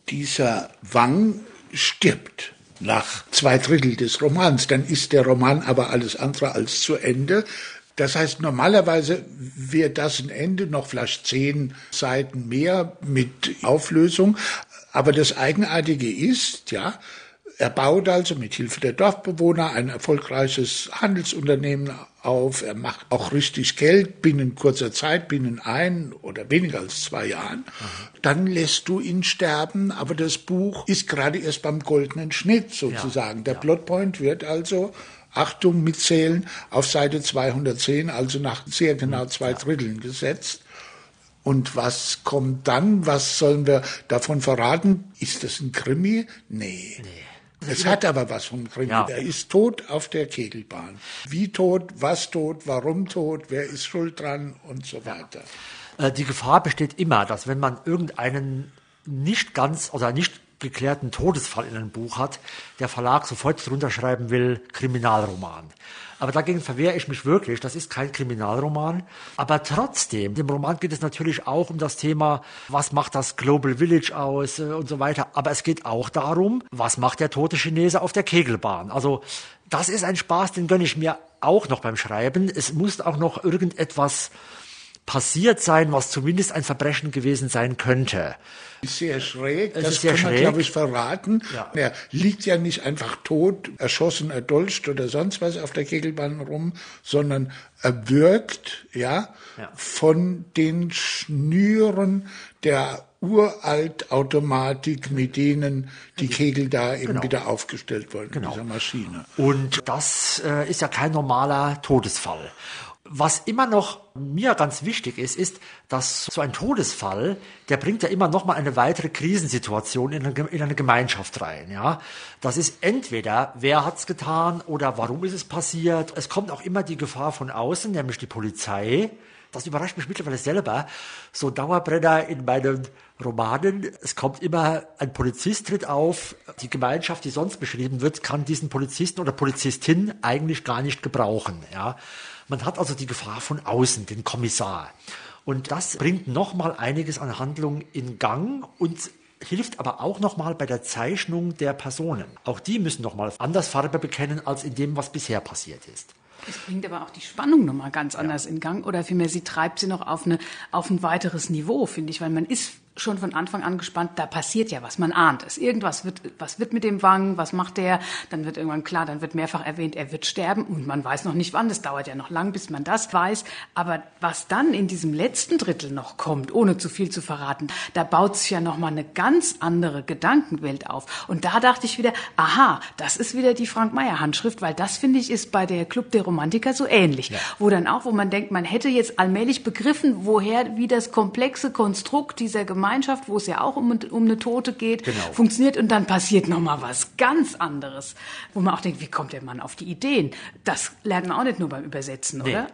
dieser Wang stirbt nach 2/3 des Romans. Dann ist der Roman aber alles andere als zu Ende. Das heißt, normalerweise wäre das ein Ende, noch vielleicht 10 Seiten mehr mit Auflösung. Aber das Eigenartige ist, ja, er baut also mit Hilfe der Dorfbewohner ein erfolgreiches Handelsunternehmen auf. Er macht auch richtig Geld binnen kurzer Zeit, binnen 1 oder weniger als 2 Jahren. Dann lässt du ihn sterben, aber das Buch ist gerade erst beim goldenen Schnitt sozusagen. Der Plotpoint wird also, Achtung, mitzählen, auf Seite 210, also nach sehr genau 2/3 gesetzt. Und was kommt dann? Was sollen wir davon verraten? Ist das ein Krimi? Nee. Es hat aber was vom Krimi. Ja. Er ist tot auf der Kegelbahn. Wie tot, was tot, warum tot, wer ist schuld dran und so weiter. Die Gefahr besteht immer, dass wenn man irgendeinen nicht ganz oder nicht geklärten Todesfall in einem Buch hat, der Verlag sofort drunter schreiben will, Kriminalroman. Aber dagegen verwehre ich mich wirklich, das ist kein Kriminalroman. Aber trotzdem, im Roman geht es natürlich auch um das Thema, was macht das Global Village aus und so weiter. Aber es geht auch darum, was macht der tote Chinese auf der Kegelbahn. Also das ist ein Spaß, den gönne ich mir auch noch beim Schreiben. Es muss auch noch irgendetwas passiert sein, was zumindest ein Verbrechen gewesen sein könnte. Ist sehr schräg, das kann man, glaube ich, verraten. Ja. Er liegt ja nicht einfach tot, erschossen, erdolcht oder sonst was auf der Kegelbahn rum, sondern er wirkt von den Schnüren der Uraltautomatik, mit denen die Kegel da eben wieder aufgestellt wurden, dieser Maschine. Und das ist ja kein normaler Todesfall. Was immer noch mir ganz wichtig ist, dass so ein Todesfall, der bringt ja immer noch mal eine weitere Krisensituation in eine Gemeinschaft rein. Ja, das ist entweder wer hat's getan oder warum ist es passiert. Es kommt auch immer die Gefahr von außen, nämlich die Polizei. Das überrascht mich mittlerweile selber. So Dauerbrenner in meinen Romanen. Es kommt immer ein Polizist tritt auf. Die Gemeinschaft, die sonst beschrieben wird, kann diesen Polizisten oder Polizistin eigentlich gar nicht gebrauchen. Ja. Man hat also die Gefahr von außen, den Kommissar. Und das bringt nochmal einiges an Handlung in Gang und hilft aber auch nochmal bei der Zeichnung der Personen. Auch die müssen nochmal anders Farbe bekennen, als in dem, was bisher passiert ist. Es bringt aber auch die Spannung nochmal ganz anders in Gang. Oder vielmehr, sie treibt sie noch auf ein weiteres Niveau, finde ich. Weil man ist schon von Anfang an gespannt, da passiert ja was, man ahnt es. Was wird mit dem Wang, was macht der? Dann wird irgendwann klar, dann wird mehrfach erwähnt, er wird sterben und man weiß noch nicht wann, das dauert ja noch lang, bis man das weiß. Aber was dann in diesem letzten Drittel noch kommt, ohne zu viel zu verraten, da baut sich ja nochmal eine ganz andere Gedankenwelt auf. Und da dachte ich wieder, aha, das ist wieder die Frank-Meyer-Handschrift, weil das, finde ich, ist bei der Club der Romantiker so ähnlich. Ja. Wo man denkt, man hätte jetzt allmählich begriffen, wie das komplexe Konstrukt dieser Gemeinschaft, wo es ja auch um eine Tote geht, funktioniert und dann passiert nochmal was ganz anderes, wo man auch denkt, wie kommt der Mann auf die Ideen? Das lernt man auch nicht nur beim Übersetzen, oder?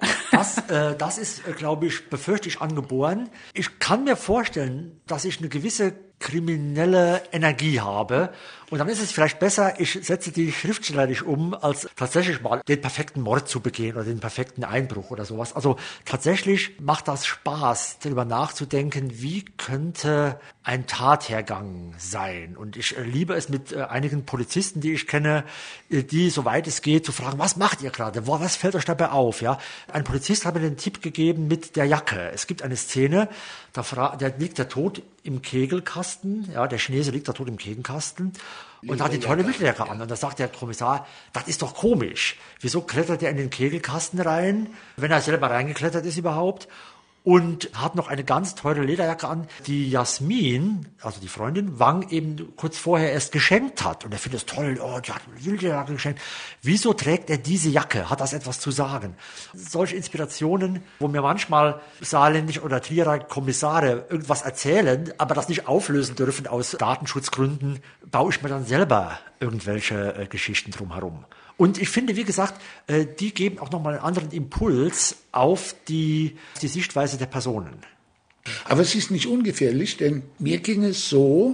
Das ist, glaube ich, befürchte ich, angeboren. Ich kann mir vorstellen, dass ich eine gewisse kriminelle Energie habe. Und dann ist es vielleicht besser, ich setze die schriftstellerisch um, als tatsächlich mal den perfekten Mord zu begehen oder den perfekten Einbruch oder sowas. Also tatsächlich macht das Spaß, darüber nachzudenken, wie könnte ein Tathergang sein. Und ich liebe es mit einigen Polizisten, die ich kenne, die, soweit es geht, zu fragen, was macht ihr gerade? Was fällt euch dabei auf? Ja? Ein Polizist hat mir den Tipp gegeben mit der Jacke. Es gibt eine Szene, da liegt der Tod im Kegelkasten, ja, der Chinese liegt da tot im Kegelkasten und hat die tolle Mitteljacke an. Und da sagt der Kommissar, das ist doch komisch. Wieso klettert er in den Kegelkasten rein, wenn er selber reingeklettert ist überhaupt? Und hat noch eine ganz teure Lederjacke an, die Jasmin, also die Freundin, Wang eben kurz vorher erst geschenkt hat. Und er findet es toll, die hat eine Lederjacke geschenkt. Wieso trägt er diese Jacke? Hat das etwas zu sagen? Solche Inspirationen, wo mir manchmal saarländische oder Trierer Kommissare irgendwas erzählen, aber das nicht auflösen dürfen aus Datenschutzgründen, baue ich mir dann selber irgendwelche Geschichten drumherum. Und ich finde, wie gesagt, die geben auch nochmal einen anderen Impuls auf die Sichtweise der Personen. Aber es ist nicht ungefährlich, denn mir ging es so,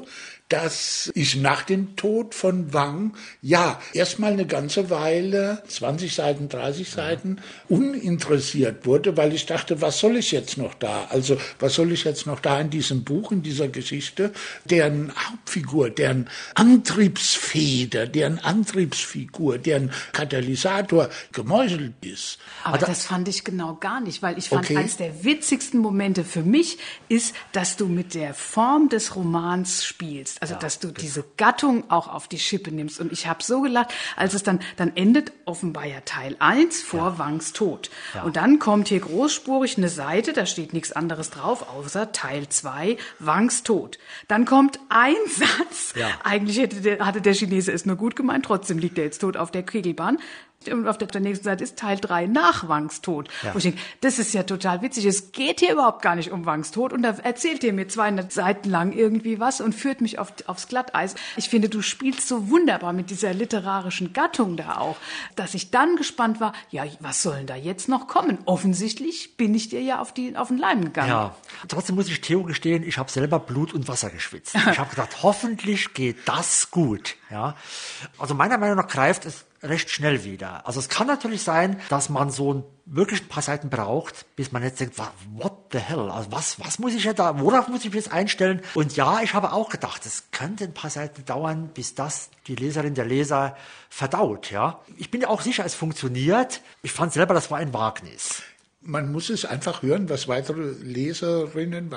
dass ich nach dem Tod von Wang, erstmal eine ganze Weile, 20 Seiten, 30 Seiten, uninteressiert wurde, weil ich dachte, was soll ich jetzt noch da? Also, was soll ich jetzt noch da in diesem Buch, in dieser Geschichte, deren Hauptfigur, deren Antriebsfeder, deren Antriebsfigur, deren Katalysator gemeuchelt ist. Aber das fand ich genau gar nicht, weil ich fand, eines der witzigsten Momente für mich ist, dass du mit der Form des Romans spielst. Also, dass du diese Gattung auch auf die Schippe nimmst. Und ich habe so gelacht, als es dann endet offenbar ja Teil 1 vor Wangs Tod. Ja. Und dann kommt hier großspurig eine Seite, da steht nichts anderes drauf, außer Teil 2, Wangs Tod. Dann kommt ein Satz. Ja. Eigentlich hatte der Chinese es nur gut gemeint, trotzdem liegt er jetzt tot auf der Kegelbahn. Und auf der nächsten Seite ist Teil 3 nach Wangs Tod. Ja. Wo ich denke, das ist ja total witzig. Es geht hier überhaupt gar nicht um Wangs Tod. Und da erzählt ihr mir 200 Seiten lang irgendwie was und führt mich aufs Glatteis. Ich finde, du spielst so wunderbar mit dieser literarischen Gattung da auch, dass ich dann gespannt war, was soll denn da jetzt noch kommen? Offensichtlich bin ich dir ja auf den Leim gegangen. Ja, trotzdem muss ich Theo gestehen, ich habe selber Blut und Wasser geschwitzt. Ich habe gedacht, hoffentlich geht das gut. Ja, also meiner Meinung nach greift es recht schnell wieder. Also es kann natürlich sein, dass man wirklich ein paar Seiten braucht, bis man jetzt denkt, what the hell? Also was muss ich ja da, worauf muss ich mich jetzt einstellen? Und ja, ich habe auch gedacht, es könnte ein paar Seiten dauern, bis das die Leserin, der Leser verdaut, ja. Ich bin ja auch sicher, es funktioniert. Ich fand selber, das war ein Wagnis. Man muss es einfach hören, was weitere Leser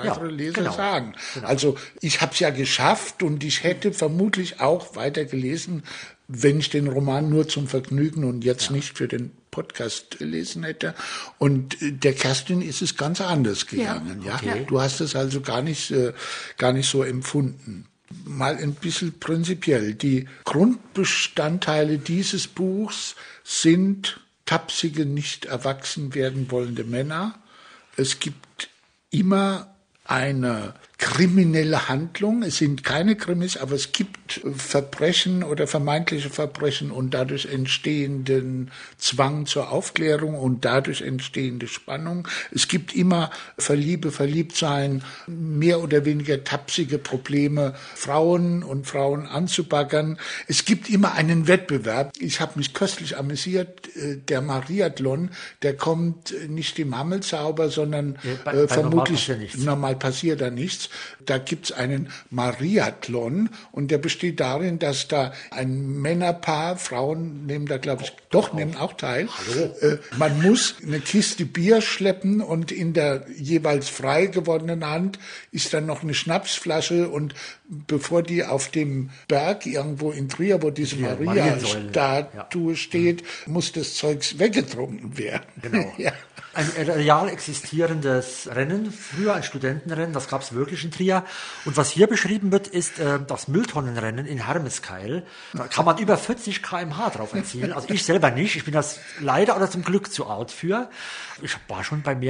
sagen. Genau. Also ich habe es ja geschafft und ich hätte vermutlich auch weiter gelesen, wenn ich den Roman nur zum Vergnügen und jetzt nicht für den Podcast gelesen hätte. Und der Kerstin ist es ganz anders gegangen. Ja, okay. Du hast es also gar nicht so empfunden. Mal ein bisschen prinzipiell. Die Grundbestandteile dieses Buchs sind tapsige, nicht erwachsen werden wollende Männer. Es gibt immer eine kriminelle Handlung. Es sind keine Krimis, aber es gibt Verbrechen oder vermeintliche Verbrechen und dadurch entstehenden Zwang zur Aufklärung und dadurch entstehende Spannung. Es gibt immer Verliebtsein, mehr oder weniger tapsige Probleme, Frauen anzubaggern. Es gibt immer einen Wettbewerb. Ich habe mich köstlich amüsiert. Der Mariathlon, der kommt nicht im Hammelzauber, sondern vermutlich normal passiert da nichts. Da gibt's einen Mariathlon und der besteht darin, dass da ein Männerpaar, Frauen nehmen da nehmen auch teil. Man muss eine Kiste Bier schleppen und in der jeweils frei gewordenen Hand ist dann noch eine Schnapsflasche und bevor die auf dem Berg irgendwo in Trier, wo diese Maria-Statue steht, muss das Zeugs weggetrunken werden. Genau. Ja. Ein real existierendes Rennen, früher ein Studentenrennen, das gab es wirklich in Trier. Und was hier beschrieben wird, ist das Mülltonnenrennen in Hermeskeil. Da kann man über 40 km/h drauf erzielen. Also ich selber nicht, ich bin das leider oder zum Glück zu alt für. Ich war schon bei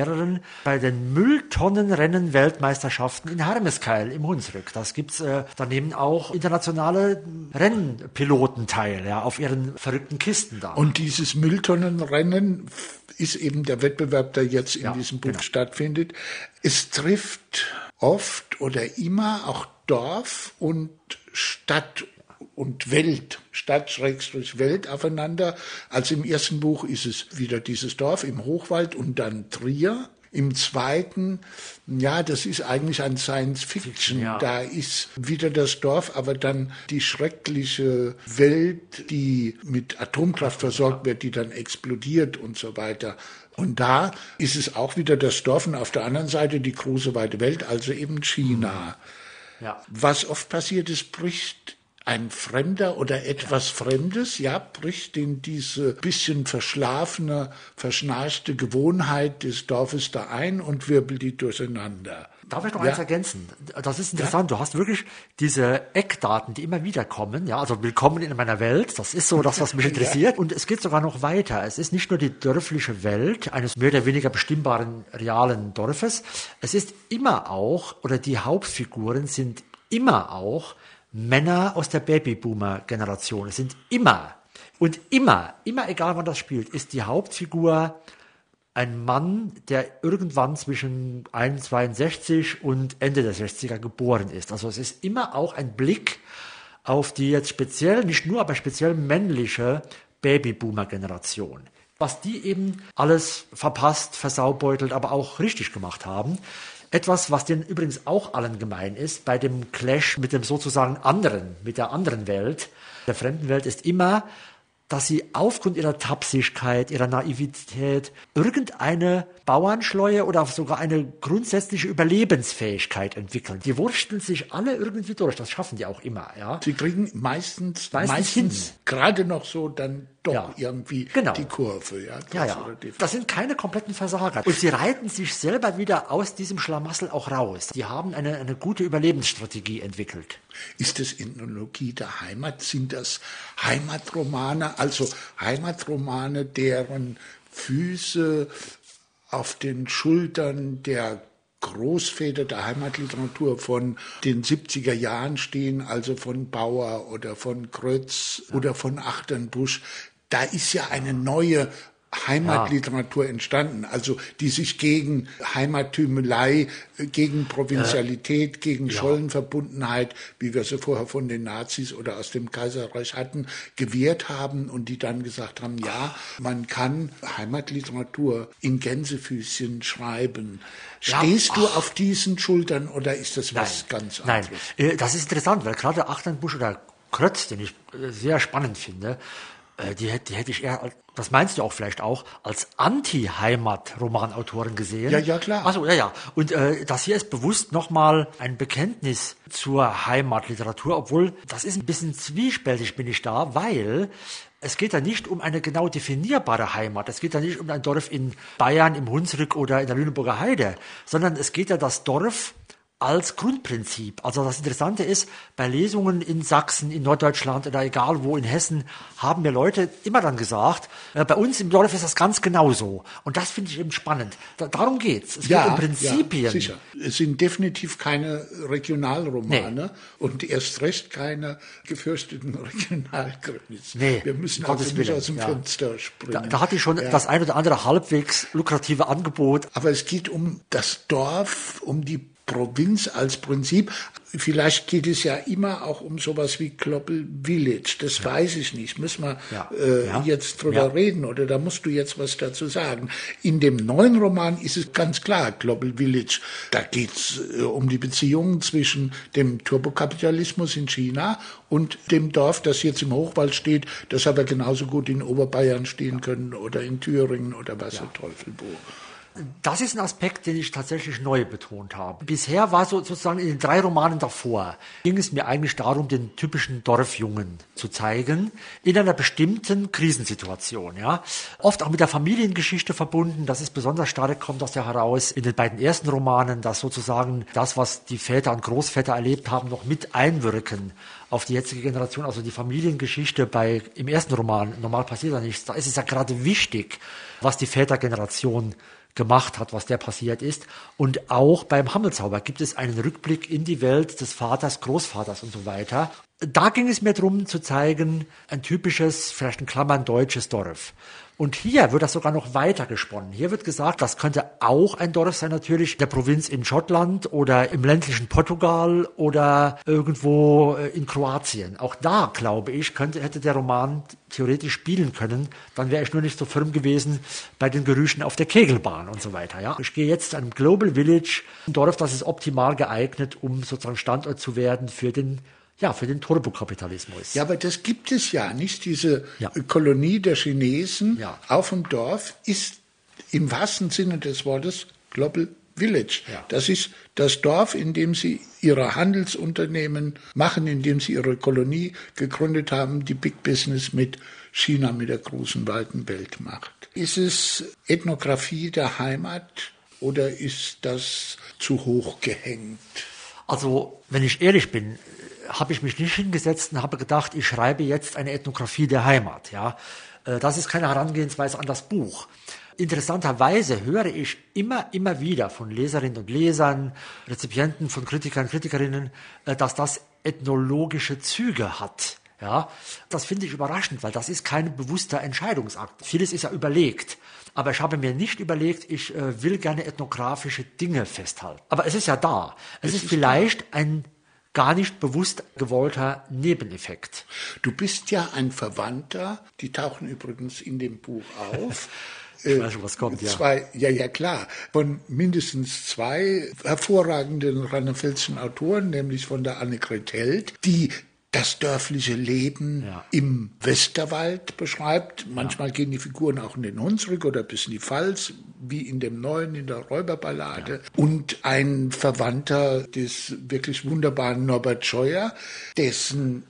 den Mülltonnenrennen-Weltmeisterschaften in Hermeskeil im Hunsrück. Das gibt's, da nehmen auch internationale Rennpiloten teil, ja, auf ihren verrückten Kisten da. Und dieses Mülltonnenrennen ist eben der Wettbewerb, der jetzt in diesem Buch stattfindet. Es trifft oft oder immer auch Dorf und Stadt und Welt, Stadt/Welt aufeinander. Also im ersten Buch ist es wieder dieses Dorf im Hochwald und dann Trier. Im zweiten, das ist eigentlich ein Science Fiction. Ja. Da ist wieder das Dorf, aber dann die schreckliche Welt, die mit Atomkraft versorgt wird, die dann explodiert und so weiter. Und da ist es auch wieder das Dorf und auf der anderen Seite die große weite Welt, also eben China. Ja. Was oft passiert ist, bricht ein Fremder oder etwas Fremdes, bricht in diese bisschen verschlafene, verschnarchte Gewohnheit des Dorfes da ein und wirbelt die durcheinander. Darf ich noch eins ergänzen? Das ist interessant. Du hast wirklich diese Eckdaten, die immer wieder kommen. Ja, also willkommen in meiner Welt. Das ist so das, was mich interessiert. Und es geht sogar noch weiter. Es ist nicht nur die dörfliche Welt eines mehr oder weniger bestimmbaren realen Dorfes. Es ist immer auch, oder die Hauptfiguren sind immer auch Männer aus der Babyboomer-Generation. Es sind immer, egal wann das spielt, ist die Hauptfigur ein Mann, der irgendwann zwischen 62 und Ende der 60er geboren ist. Also es ist immer auch ein Blick auf die jetzt speziell, nicht nur, aber speziell männliche Babyboomer-Generation. Was die eben alles verpasst, versaubeutelt, aber auch richtig gemacht haben. Etwas, was denen übrigens auch allen gemein ist, bei dem Clash mit dem sozusagen anderen, mit der anderen Welt, der fremden Welt, ist immer, dass sie aufgrund ihrer Tapsigkeit, ihrer Naivität irgendeine Bauernschleue oder sogar eine grundsätzliche Überlebensfähigkeit entwickeln. Die wursteln sich alle irgendwie durch, das schaffen die auch immer. Ja. Sie kriegen meistens hin. gerade noch so dann doch irgendwie genau. die Kurve. Ja, das sind keine kompletten Versager. Und sie reiten sich selber wieder aus diesem Schlamassel auch raus. Die haben eine gute Überlebensstrategie entwickelt. Ist das Ethnologie der Heimat? Sind das Heimatromane, also Heimatromane, deren Füße auf den Schultern der Großväter der Heimatliteratur von den 70er Jahren stehen, also von Bauer oder von Krötz oder von Achternbusch? Da ist ja eine neue Heimatliteratur entstanden, also die sich gegen Heimattümelei, gegen Provinzialität, gegen Schollenverbundenheit, wie wir sie vorher von den Nazis oder aus dem Kaiserreich hatten, gewehrt haben und die dann gesagt haben, ja, man kann Heimatliteratur in Gänsefüßchen schreiben. Stehst du auf diesen Schultern oder ist das was ganz anderes? Nein, das ist interessant, weil gerade Achternbusch oder Krötz, den ich sehr spannend finde, die hätte ich eher, das meinst du auch vielleicht auch, als Anti-Heimat-Romanautoren gesehen. Ja, klar. Achso, ja. Und das hier ist bewusst nochmal ein Bekenntnis zur Heimatliteratur, obwohl das ist ein bisschen zwiespältig, bin ich da, weil es geht ja nicht um eine genau definierbare Heimat. Es geht ja nicht um ein Dorf in Bayern, im Hunsrück oder in der Lüneburger Heide, sondern es geht ja das Dorf als Grundprinzip. Also das Interessante ist, bei Lesungen in Sachsen, in Norddeutschland oder egal wo in Hessen, haben mir Leute immer dann gesagt, bei uns im Dorf ist das ganz genauso. Und das finde ich eben spannend. Darum geht's. Es geht um Prinzipien. Ja, sicher. Es sind definitiv keine Regionalromane und erst recht keine gefürchteten Regionalkrimis. Nee, wir müssen also nicht aus dem Fenster springen. Da hatte ich schon das ein oder andere halbwegs lukrative Angebot. Aber es geht um das Dorf, um die Provinz als Prinzip. Vielleicht geht es ja immer auch um sowas wie Global Village. Das weiß ich nicht. Müssen wir jetzt drüber reden oder da musst du jetzt was dazu sagen. In dem neuen Roman ist es ganz klar, Global Village. Da geht es um die Beziehungen zwischen dem Turbokapitalismus in China und dem Dorf, das jetzt im Hochwald steht, das aber genauso gut in Oberbayern stehen können oder in Thüringen oder was der Teufel wo. Das ist ein Aspekt, den ich tatsächlich neu betont habe. Bisher war sozusagen in den 3 Romanen davor, ging es mir eigentlich darum, den typischen Dorfjungen zu zeigen, in einer bestimmten Krisensituation. Ja. Oft auch mit der Familiengeschichte verbunden, das ist besonders stark, kommt das ja heraus in den beiden ersten Romanen, dass sozusagen das, was die Väter und Großväter erlebt haben, noch mit einwirken auf die jetzige Generation, also die Familiengeschichte im ersten Roman, normal passiert da nichts, da ist es ja gerade wichtig, was die Vätergeneration gemacht hat, was der passiert ist. Und auch beim Hammelzauber gibt es einen Rückblick in die Welt des Vaters, Großvaters und so weiter. Da ging es mir darum zu zeigen, ein typisches, vielleicht in Klammern deutsches Dorf. Und hier wird das sogar noch weiter gesponnen. Hier wird gesagt, das könnte auch ein Dorf sein, natürlich in der Provinz in Schottland oder im ländlichen Portugal oder irgendwo in Kroatien. Auch da, glaube ich, hätte der Roman theoretisch spielen können. Dann wäre ich nur nicht so firm gewesen bei den Gerüchen auf der Kegelbahn und so weiter. Ja. Ich gehe jetzt zu einem Global Village, ein Dorf, das ist optimal geeignet, um sozusagen Standort zu werden für den Turbokapitalismus. Ja, aber das gibt es ja nicht. Diese Kolonie der Chinesen auf dem Dorf ist im wahrsten Sinne des Wortes Global Village. Ja. Das ist das Dorf, in dem sie ihre Handelsunternehmen machen, in dem sie ihre Kolonie gegründet haben, die Big Business mit China, mit der großen, weiten Welt macht. Ist es Ethnographie der Heimat oder ist das zu hoch gehängt? Also, wenn ich ehrlich bin, habe ich mich nicht hingesetzt und habe gedacht, ich schreibe jetzt eine Ethnographie der Heimat. Ja, das ist keine Herangehensweise an das Buch. Interessanterweise höre ich immer wieder von Leserinnen und Lesern, Rezipienten, von Kritikern, Kritikerinnen, dass das ethnologische Züge hat. Ja, das finde ich überraschend, weil das ist kein bewusster Entscheidungsakt. Vieles ist ja überlegt. aber ich habe mir nicht überlegt, ich will gerne ethnografische Dinge festhalten. Aber es ist ja da. Es ist vielleicht ein gar nicht bewusst gewollter Nebeneffekt. Du bist ja ein Verwandter, die tauchen übrigens in dem Buch auf. Ich weiß schon, was kommt, ja. Klar. Von mindestens 2 hervorragenden rheinland-pfälzischen Autoren, nämlich von der Annegret Held, die das dörfliche Leben im Westerwald beschreibt. Manchmal gehen die Figuren auch in den Hunsrück oder bis in die Pfalz, wie in dem Neuen, in der Räuberballade. Ja. Und ein Verwandter des wirklich wunderbaren Norbert Scheuer, dessen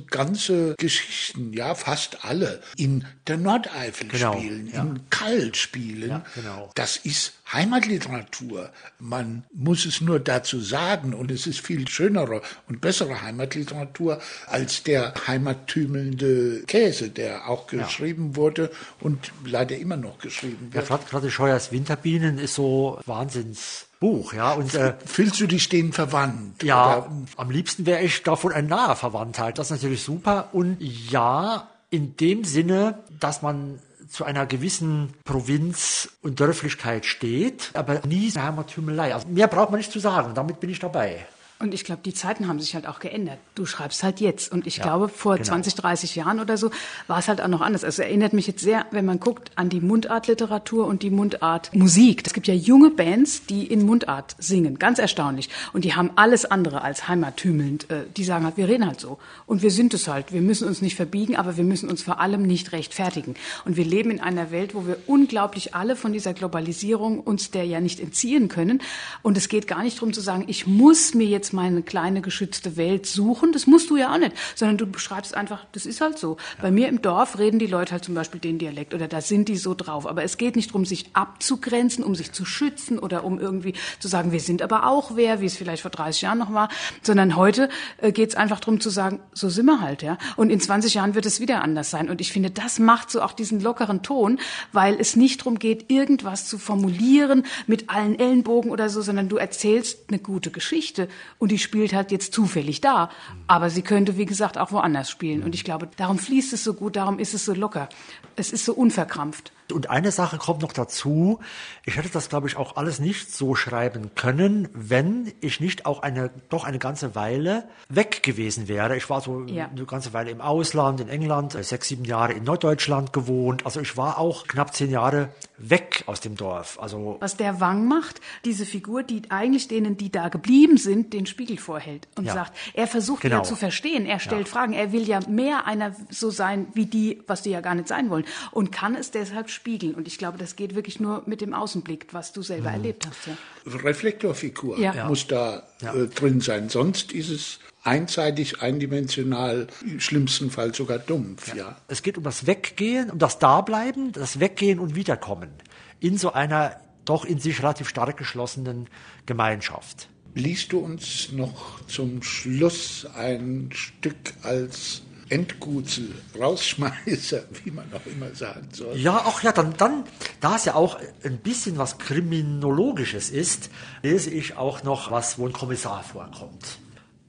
ganze Geschichten, ja fast alle, in der Nordeifel spielen, in Kall spielen. Ja, genau. Das ist Heimatliteratur. Man muss es nur dazu sagen, und es ist viel schönere und bessere Heimatliteratur als der heimattümelnde Käse, der auch geschrieben wurde und leider immer noch geschrieben wird. Ja, gerade Scheuers Winterbienen ist so Wahnsinnsbuch, ja. Und fühlst du dich denen verwandt? Ja, oder? Am liebsten wäre ich davon ein naher Verwandtheit. Das ist natürlich super. Und ja, in dem Sinne, dass man zu einer gewissen Provinz und Dörflichkeit steht, aber nie eine Heimattümelei. Also mehr braucht man nicht zu sagen, damit bin ich dabei. Und ich glaube, die Zeiten haben sich halt auch geändert. Du schreibst halt jetzt. Und ich glaube, vor 20, 30 Jahren oder so war es halt auch noch anders. Also erinnert mich jetzt sehr, wenn man guckt, an die Mundartliteratur und die Mundartmusik. Es gibt ja junge Bands, die in Mundart singen. Ganz erstaunlich. Und die haben alles andere als heimattümelnd. Die sagen halt, wir reden halt so. Und wir sind es halt. Wir müssen uns nicht verbiegen, aber wir müssen uns vor allem nicht rechtfertigen. Und wir leben in einer Welt, wo wir unglaublich alle von dieser Globalisierung uns der ja nicht entziehen können. Und es geht gar nicht darum zu sagen, ich muss mir jetzt meine kleine geschützte Welt suchen. Das musst du ja auch nicht, sondern du beschreibst einfach, das ist halt so. Ja. Bei mir im Dorf reden die Leute halt zum Beispiel den Dialekt oder da sind die so drauf. Aber es geht nicht darum, sich abzugrenzen, um sich zu schützen oder um irgendwie zu sagen, wir sind aber auch wer, wie es vielleicht vor 30 Jahren noch war, sondern heute geht es einfach darum zu sagen, so sind wir halt, ja. Und in 20 Jahren wird es wieder anders sein. Und ich finde, das macht so auch diesen lockeren Ton, weil es nicht darum geht, irgendwas zu formulieren mit allen Ellenbogen oder so, sondern du erzählst eine gute Geschichte. Und die spielt halt jetzt zufällig da. Aber sie könnte, wie gesagt, auch woanders spielen. Und ich glaube, darum fließt es so gut, darum ist es so locker. Es ist so unverkrampft. Und eine Sache kommt noch dazu. Ich hätte das, glaube ich, auch alles nicht so schreiben können, wenn ich nicht auch doch eine ganze Weile weg gewesen wäre. Ich war so eine ganze Weile im Ausland, in England, 6, 7 Jahre in Norddeutschland gewohnt. Also ich war auch knapp 10 Jahre weg aus dem Dorf. Also was der Wang macht, diese Figur, die eigentlich denen, die da geblieben sind, den Spiegel vorhält und sagt, er versucht ja zu verstehen, er stellt Fragen, er will ja mehr einer so sein wie die, was die ja gar nicht sein wollen und kann es deshalb spiegeln. Und ich glaube, das geht wirklich nur mit dem Außenblick, was du selber erlebt hast. Ja. Reflektorfigur muss da drin sein, sonst ist es einseitig, eindimensional, im schlimmsten Fall sogar dumpf. Ja. Es geht um das Weggehen, um das Dableiben, das Weggehen und Wiederkommen in so einer doch in sich relativ stark geschlossenen Gemeinschaft. Liest du uns noch zum Schluss ein Stück als Endgutzel, Rausschmeißer, wie man auch immer sagen soll? Ja, auch dann, da es ja auch ein bisschen was Kriminologisches ist, lese ich auch noch was, wo ein Kommissar vorkommt.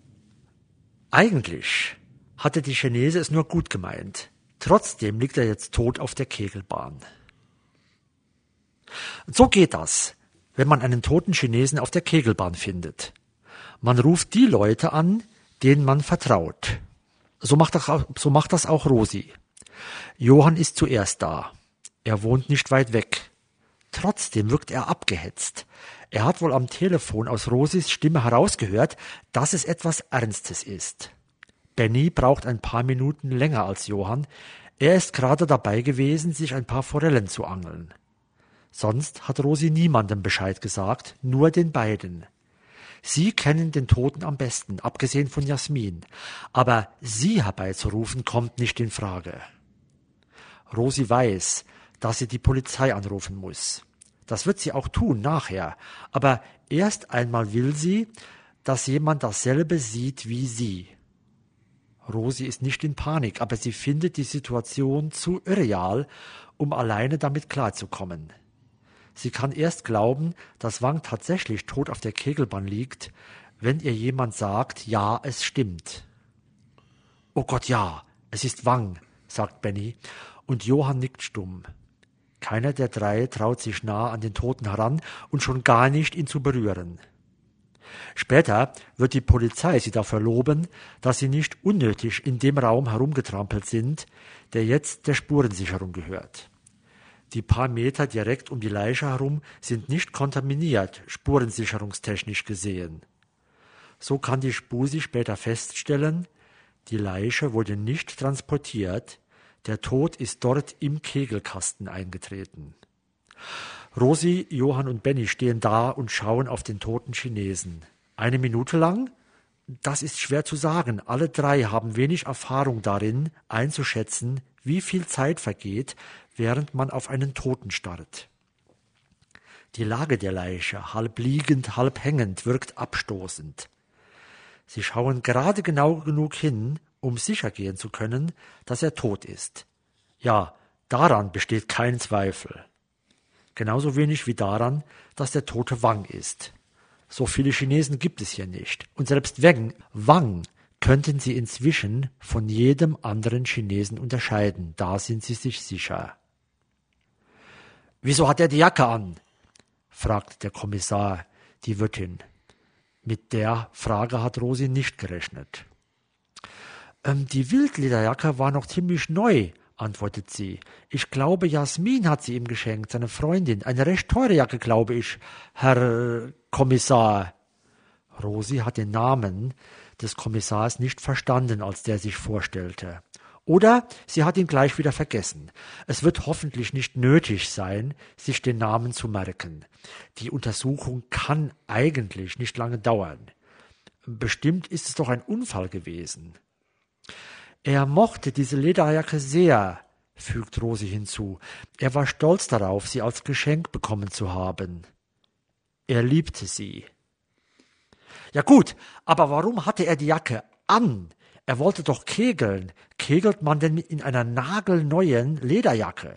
Eigentlich hatte die Chinese es nur gut gemeint. Trotzdem liegt er jetzt tot auf der Kegelbahn. Und so geht das, wenn man einen toten Chinesen auf der Kegelbahn findet. Man ruft die Leute an, denen man vertraut. So macht das auch Rosi. Johann ist zuerst da. Er wohnt nicht weit weg. Trotzdem wirkt er abgehetzt. Er hat wohl am Telefon aus Rosis Stimme herausgehört, dass es etwas Ernstes ist. Benny braucht ein paar Minuten länger als Johann. Er ist gerade dabei gewesen, sich ein paar Forellen zu angeln. Sonst hat Rosi niemandem Bescheid gesagt, nur den beiden. Sie kennen den Toten am besten, abgesehen von Jasmin. Aber sie herbeizurufen, kommt nicht in Frage. Rosi weiß, dass sie die Polizei anrufen muss. Das wird sie auch tun nachher. Aber erst einmal will sie, dass jemand dasselbe sieht wie sie. Rosi ist nicht in Panik, aber sie findet die Situation zu irreal, um alleine damit klarzukommen. Sie kann erst glauben, dass Wang tatsächlich tot auf der Kegelbahn liegt, wenn ihr jemand sagt, ja, es stimmt. »Oh Gott, ja, es ist Wang«, sagt Benny, und Johann nickt stumm. Keiner der drei traut sich nah an den Toten heran und schon gar nicht, ihn zu berühren. Später wird die Polizei sie dafür loben, dass sie nicht unnötig in dem Raum herumgetrampelt sind, der jetzt der Spurensicherung gehört. Die paar Meter direkt um die Leiche herum sind nicht kontaminiert, spurensicherungstechnisch gesehen. So kann die Spusi später feststellen, die Leiche wurde nicht transportiert, der Tod ist dort im Kegelkasten eingetreten. Rosi, Johann und Benny stehen da und schauen auf den toten Chinesen. 1 Minute lang? Das ist schwer zu sagen. Alle drei haben wenig Erfahrung darin, einzuschätzen, wie viel Zeit vergeht, während man auf einen Toten starrt. Die Lage der Leiche, halb liegend, halb hängend, wirkt abstoßend. Sie schauen gerade genau genug hin, um sicher gehen zu können, dass er tot ist. Ja, daran besteht kein Zweifel. Genauso wenig wie daran, dass der Tote Wang ist. So viele Chinesen gibt es hier nicht. Und selbst wenn Wang, könnten sie inzwischen von jedem anderen Chinesen unterscheiden. Da sind sie sich sicher. »Wieso hat er die Jacke an?« fragt der Kommissar die Wirtin. Mit der Frage hat Rosi nicht gerechnet. Die Wildlederjacke war noch ziemlich neu, antwortet sie. Ich glaube, Jasmin hat sie ihm geschenkt, seine Freundin. Eine recht teure Jacke, glaube ich, Herr Kommissar. Rosi hat den Namen des Kommissars nicht verstanden, als der sich vorstellte. Oder sie hat ihn gleich wieder vergessen. Es wird hoffentlich nicht nötig sein, sich den Namen zu merken. Die Untersuchung kann eigentlich nicht lange dauern. Bestimmt ist es doch ein Unfall gewesen. Er mochte diese Lederjacke sehr, fügt Rosi hinzu. Er war stolz darauf, sie als Geschenk bekommen zu haben. Er liebte sie. Ja gut, aber warum hatte er die Jacke an? Er wollte doch kegeln. Kegelt man denn in einer nagelneuen Lederjacke?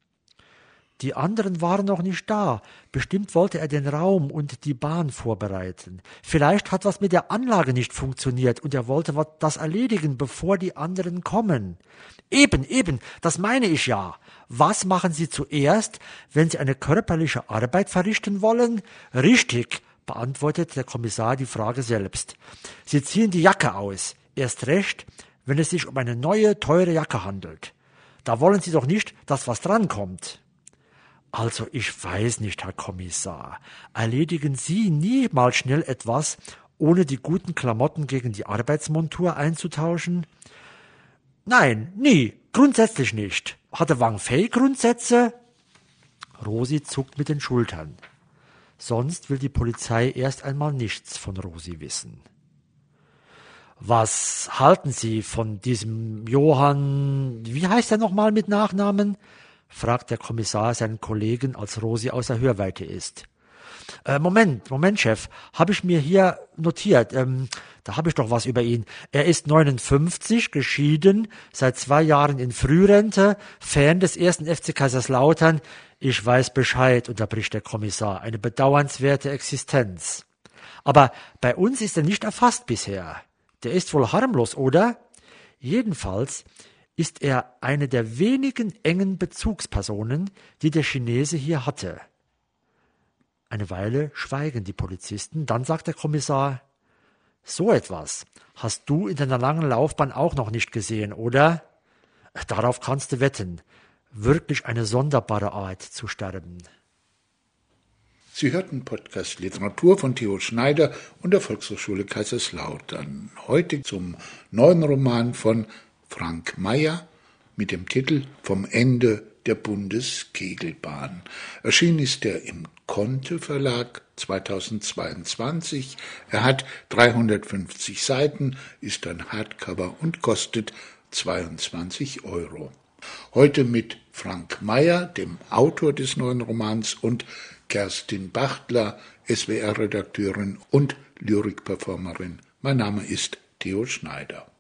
Die anderen waren noch nicht da. Bestimmt wollte er den Raum und die Bahn vorbereiten. Vielleicht hat was mit der Anlage nicht funktioniert und er wollte das erledigen, bevor die anderen kommen. Eben, das meine ich ja. Was machen Sie zuerst, wenn Sie eine körperliche Arbeit verrichten wollen? Richtig, beantwortet der Kommissar die Frage selbst. Sie ziehen die Jacke aus. Erst recht, wenn es sich um eine neue, teure Jacke handelt. Da wollen Sie doch nicht, dass was drankommt. Also ich weiß nicht, Herr Kommissar. Erledigen Sie nie mal schnell etwas, ohne die guten Klamotten gegen die Arbeitsmontur einzutauschen? Nein, nie, grundsätzlich nicht. Hatte Wang Fei Grundsätze? Rosi zuckt mit den Schultern. Sonst will die Polizei erst einmal nichts von Rosi wissen. Was halten Sie von diesem Johann, wie heißt er nochmal mit Nachnamen? Fragt der Kommissar seinen Kollegen, als Rosi außer Hörweite ist. Moment, Chef, habe ich mir hier notiert. Da habe ich doch was über ihn. Er ist 59, geschieden, seit 2 Jahren in Frührente, Fan des 1. FC Kaiserslautern. Ich weiß Bescheid, unterbricht der Kommissar. Eine bedauernswerte Existenz. Aber bei uns ist er nicht erfasst bisher. Der ist wohl harmlos, oder? Jedenfalls ist er eine der wenigen engen Bezugspersonen, die der Chinese hier hatte. Eine Weile schweigen die Polizisten, dann sagt der Kommissar, so etwas hast du in deiner langen Laufbahn auch noch nicht gesehen, oder? Darauf kannst du wetten. Wirklich eine sonderbare Art zu sterben. Sie hörten Podcast Literatur von Theo Schneider und der Volkshochschule Kaiserslautern. Heute zum neuen Roman von Frank Meyer mit dem Titel Vom Ende der Bundeskegelbahn. Erschienen ist er im Conte Verlag 2022. Er hat 350 Seiten, ist ein Hardcover und kostet 22 €. Heute mit Frank Meyer, dem Autor des neuen Romans, und Kerstin Bachtler, SWR-Redakteurin und Lyrikperformerin. Mein Name ist Theo Schneider.